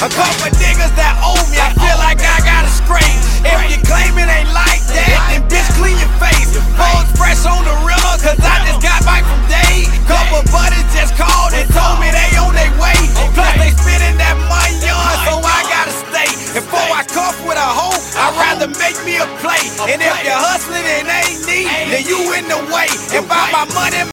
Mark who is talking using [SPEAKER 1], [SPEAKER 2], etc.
[SPEAKER 1] A couple niggas that owe me, I feel like I gotta scrape. If you claim it ain't like that, then bitch clean your face. Bugs fresh on the river, cause I just got back from Dade. Couple buddies just called and told me they on their way. Plus they spending that money on, so I gotta stay. Before I cuff with a hoe, I'd rather make me a play. And if you're hustling and ain't neat, then you in the way. And by my money,